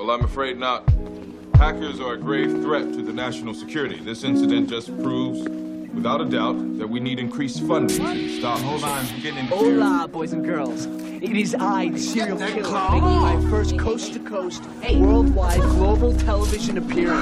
Well, I'm afraid not. Hackers are a grave threat to the national security. This incident just proves, without a doubt, that we need increased funding to stop. Hold on, I'm getting into Hola, boys and girls. It is I, the serial killer, making my first coast-to-coast, worldwide, global television appearance.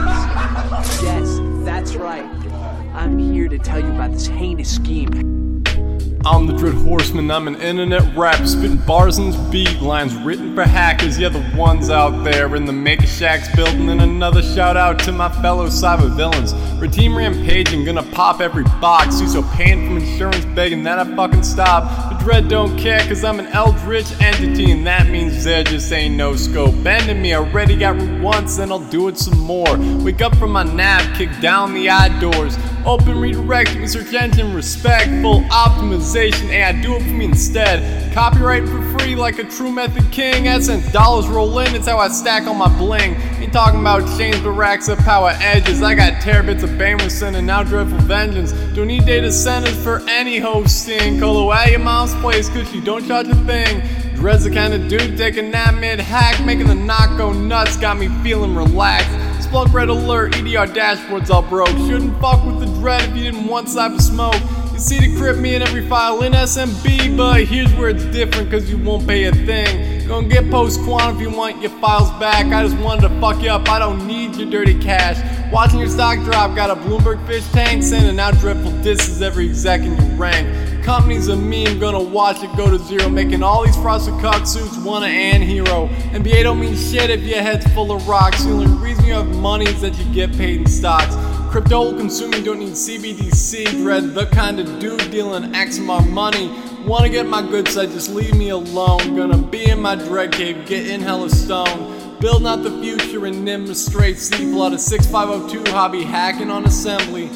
Yes, that's right. I'm here to tell you about this heinous scheme. I'm the Dread Horseman, I'm an internet rap, spitting bars and beat lines written for hackers, yeah, the ones out there in the Maker Shacks building. And another shout out to my fellow cyber villains. We're team rampaging, gonna pop every box, you so paying from insurance begging that I fucking stop. But Dread don't care cause I'm an eldritch entity, and that means there just ain't no scope bending me. I already got root once, then I'll do it some more. Wake up from my nap, kick down the eye doors, open redirect me, search engine respectful optimization. I do it for me instead. Copyright for free like a true method king. AdSense dollars roll in, it's how I stack on my bling. Ain't talking about chains but racks of power edges. I got terabits of bandwidth and now dreadful vengeance. Don't need data centers for any hosting. Colo at your mom's place cause you don't charge a thing. Dread's the kind of dude taking that mid-hack, making the knock go nuts, got me feeling relaxed. Splunk red alert, EDR dashboards all broke. Shouldn't fuck with the Dread if you didn't want cyber smoke. You see the crypt me in every file in SMB, but here's where it's different cause you won't pay a thing. Gonna get post-quant if you want your files back. I just wanted to fuck you up, I don't need your dirty cash. Watching your stock drop, got a Bloomberg fish tank, sending out dreadful disses every exec in your rank. Company's a meme, gonna watch it go to zero, making all these frosted cuck suits wanna and hero. NBA don't mean shit if your head's full of rocks. The only reason you have money is that you get paid in stocks. Crypto will consume, you don't need CBDC. Dread the kind of dude dealing XMR money. Wanna get my good side, just leave me alone. Gonna be in my dread cave, get in hella stone. Building out the future and Nim a straight C. Blood a 6502 hobby hacking on assembly.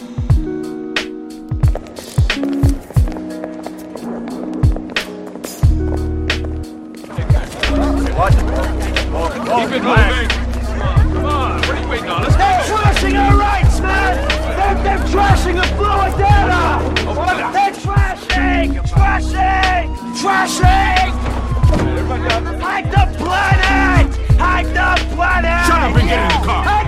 Keep it moving. Come on, what are you waiting on? Let's They're trashing our rights, man! They're trashing the fluid data! They're trashing! Hide the planet! Hide the planet! Shut up and get in the car!